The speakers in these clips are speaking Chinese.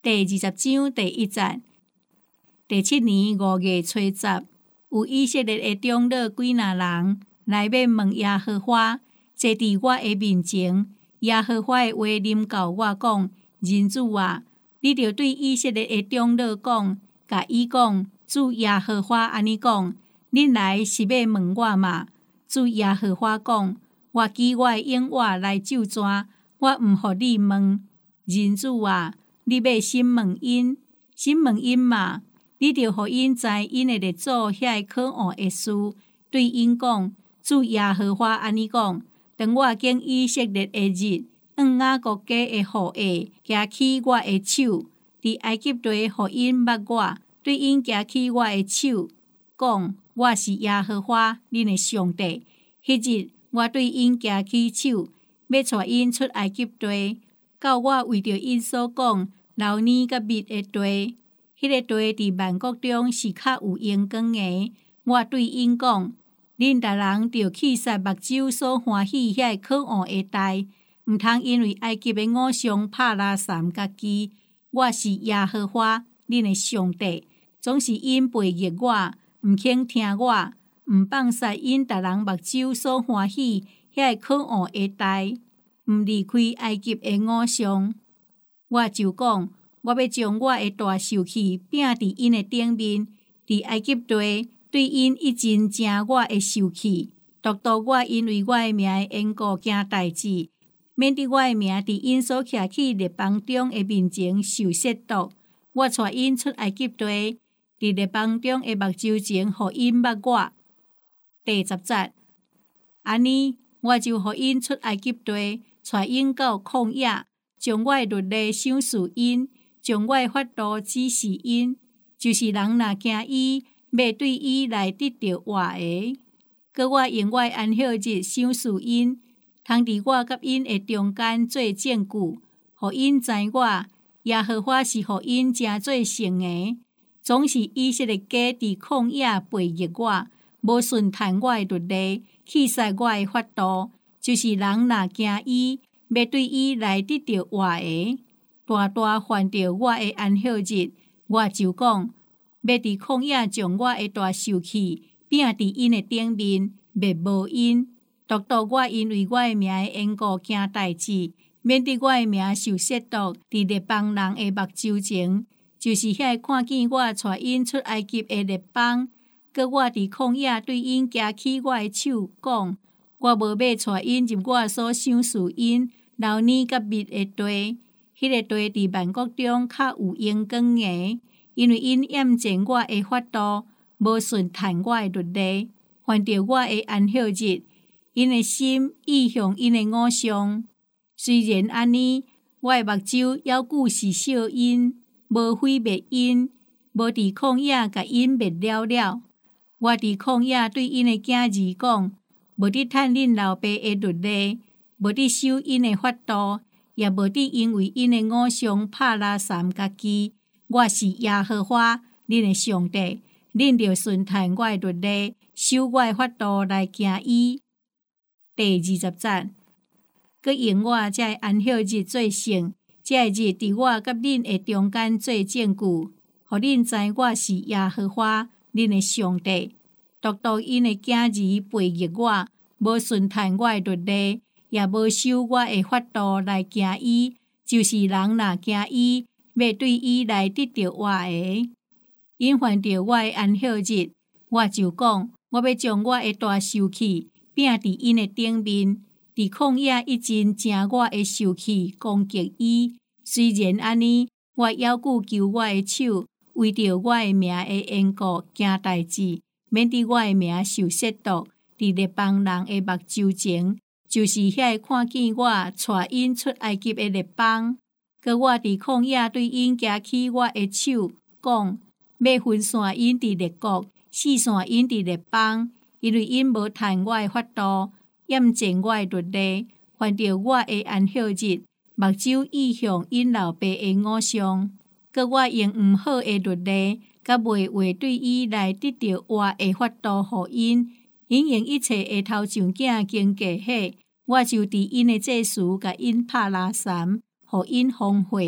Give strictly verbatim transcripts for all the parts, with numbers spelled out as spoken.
第二十章第一節，第七年五月初十，有以色列的長老幾若人來要問耶和華，坐佇我的面前。耶和華的話臨到我講：人子啊，你著對以色列的長老講，甲伊講，主耶和華安尼講：恁來是要問我嘛？主耶和華講：我舉我的永話來咒詛，我毋互你問。人子啊，你要先問因，先問因嘛，你著互因知因會咧做遐可惡的事，對因講：主耶和華安尼講：當我見以色列的日，按雅各家的後裔舉起我的手，佇埃及地互因捌我，對因舉起我的手，講：我是耶和華恁的上帝。迄日我對因舉起手，要帶因出埃及地，到我為着因所講流奶甲蜜的地。迄、那個地佇萬國中是較有榮光的。我對因講：恁逐人著去殺目睭所歡喜遐可惡的代，毋通因為埃及的偶像拍拉散家己。我是耶和華恁的上帝，總是因背逆我，毋肯聽我，毋放殺因逐人目睭所歡喜遐可惡的代，毋離開埃及的偶像。我就講：我要將我的大受氣摒佇因的頂面，佇埃及地對因一真正我的受氣，獨獨我因為我的名的緣故行代志，免得我的名佇因所徛起列邦中的面前受褻瀆。我帶因出埃及地，佇列邦中的目睭前，互因捌我。第十節，安尼我就互因出埃及地，帶因到曠野，將我的律例賞賜因，將我的法度指示因，就是人若驚伊，要對伊來得到活的。閣我用我的安息日賞賜因，通佇我甲因的中間做證據，互因知我耶和華是互因誠做聖的。總是以色列家佇曠野背逆我，無順趁我的律例，去殺我的法度，就是人若驚伊，要對伊來得到活的。大大犯着我的安息日，我就講：要佇曠野將我的大受氣摒佇因的頂面，滅無因。獨獨我因為我的名的緣故行代志，免得我的名受褻瀆佇列邦人的目睭前，就是遐看見我帶因出埃及的列邦。閣我佇曠野對因舉起我的手，講：我無要帶因入我所賞賜因流奶甲蜜的地。迄、那個地佇萬國中較有榮光的，因為因厭賤我的法度，無順趁我的律例，犯着我的安息日，因的心意向因的偶像。雖然安尼，我的目睭猶舊是惜因，無毀滅因，無佇曠野甲因滅了了。我佇曠野對因的囝兒講：無得趁恁老爸的律例，無得守因的法度，也無得因為因的偶像拍拉散家己。我是耶和華恁的上帝，恁著順趁我的律例，守我的法度來行伊。第二十節，閣用我這安息日做聖，這日佇我甲恁的中間做證據，互恁知我是耶和華恁的上帝。獨獨因的囝兒背逆我，無順趁我的律例，也無守我的法度來行伊，就是人若行伊，要對伊來得到活的。因犯着我的安息日，我就講：我要將我的大受氣摒佇因的頂面，佇曠野一真正我的受氣攻擊伊。雖然安尼，我猶舊求我的手，為着我的名的緣故行代志，免得我的名受褻瀆佇列邦人的目睭前，就是遐看見我帶因出埃及的列邦。閣我佇曠野對因舉起我的手，講：要分散因佇列國，四散因佇列邦，因為因無趁我的法度，厭賤我的律例，犯着我的安息日，目睭意向因老爸的偶像。閣我用毋好的律例，甲賣話對伊來得到活的法度，互因。因用一切的頭上囝經過迄，我就佇因的祭司，甲因拍拉散，互因荒廢，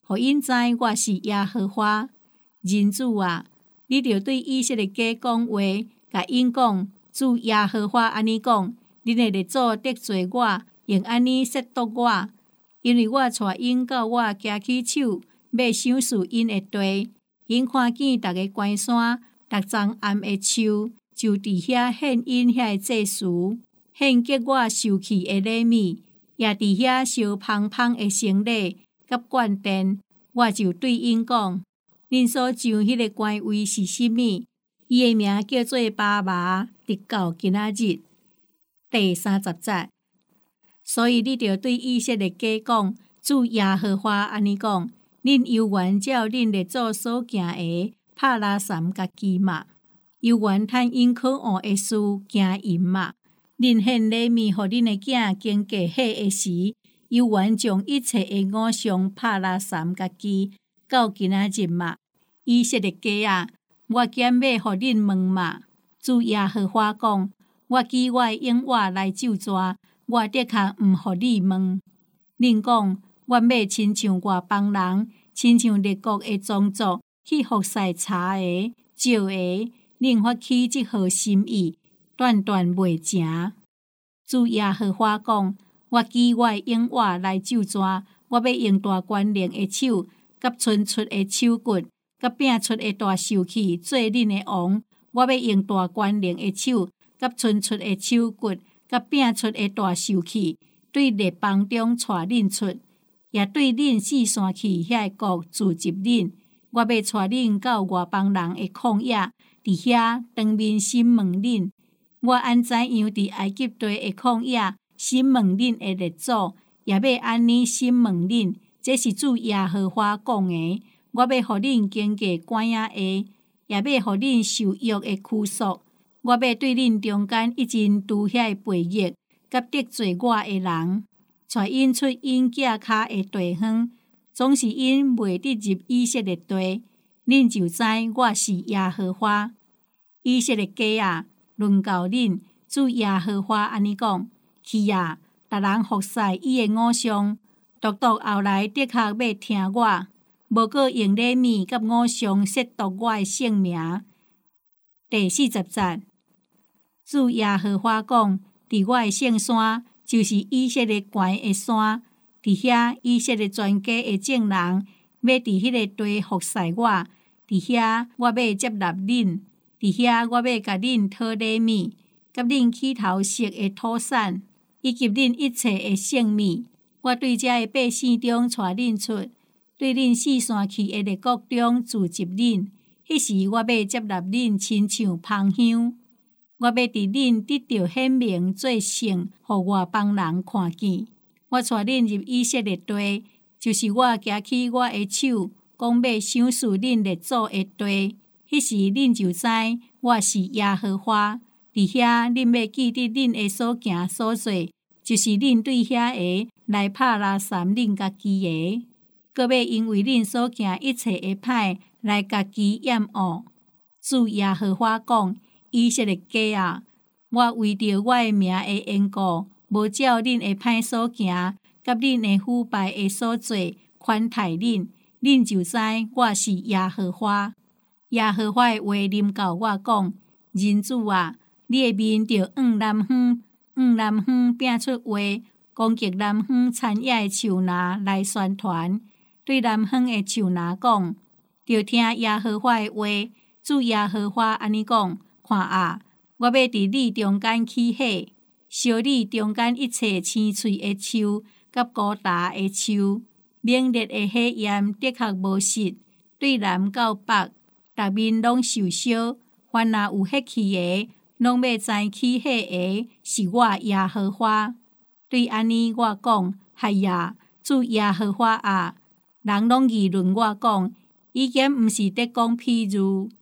互因知我是耶和華。人子啊，你著對以色列家講話，甲因講，主耶和華安尼講：恁的列祖得罪我，用安尼褻瀆我，因為我帶因到我舉起手，要賞賜因的地。因看見逐個關山、逐欉暗的樹，就佇遐獻因遐祭司，獻給我受氣的禮物，也佇遐燒芳芳的牲禮，甲灌奠。我就對因講：恁所上迄個官位是啥物？伊的名叫做巴麻，直到今仔日。第三十節。所以你著對以色列家講：主耶和華安尼講。恁猶原照恁列祖所行的，拍拉三家己嘛；猶原趁因可惡的事行淫嘛。恁獻禮物，互恁的囝經過歲的時，猶原將一切的偶像拍拉三家己，到今仔日嘛。以色列家啊，我減要互恁問嘛。主耶和華講：我記我的永活來咒詛，我的確毋互你問。恁講。我要親像外邦人，親像列國的宗族去服侍差的、少的，恁發起這號心意，斷斷袂成。主耶和華講：我記我的永活來咒詛，我要用大權能的手，甲伸出的手骨，甲拼出的大受氣做恁的王。我要用大權能的手，甲伸出的手骨，甲拼出的大受氣，對列邦中帶恁出。也對恁四散去遐國聚集恁，我要帶恁到外邦人的曠野，佇遐當面審問恁。我按怎樣佇埃及地的曠野審問恁的列祖，也要安尼審問恁。這是主耶和華講的。我要互恁經過關仔下，也要互恁受辱的屈辱。我要對恁中間一陣拄遐背逆，甲得罪我的人。帶因出因腳骹的地方，總是因未得入以色列地，恁就知我是耶和華。以色列家啊，論到恁，主耶和華安尼講：去啊，逐人服侍伊的偶像，獨獨後來的確要聽我，無過用禮物甲偶像褻瀆我的聖名。第四十節，主耶和華講：佇我的聖山。就是以色列關的山，佇遐以色列全家的眾人，要佇迄個地服侍我。佇遐我要接納恁，佇遐我要甲恁討禮物，甲恁起頭食的土產，以及恁一切的性命。我對這個百姓中帶恁出，對恁四散去的列國中聚集恁。迄時我要接納恁，親像芳香。我要佇恁得到顯明做聖，互外邦人看見。我帶恁入以色列地，就是我舉起我的手，講要賞賜恁列祖的地。迄時恁就知我是耶和華。佇遐恁要記得恁的所行所做，就是恁對遐個來拍拉三恁家己的，閣要因為恁所行一切的歹來家己厭惡。主耶和華講。以色列家啊，我為着我的名的緣故，無照恁的歹所行，甲恁的腐敗的所做，款待恁，恁就知我是耶和華。耶和華的話臨到我講：人子啊，你的面着往南方，往南方拼出話，攻擊南方田野的樹林來宣傳，對南方的樹林講：着聽耶和華的話，主耶和華安尼講。看啊！我要佇你中間起火，燒你中間一切青翠的樹，甲高大的樹。猛烈的火焰的確無實，對南到北，逐面攏受燒。凡若有血氣的，攏要知起火的是我耶和華。對安尼我講：哎呀，主耶和華啊！人攏議論我講，伊竟毋是得講譬喻。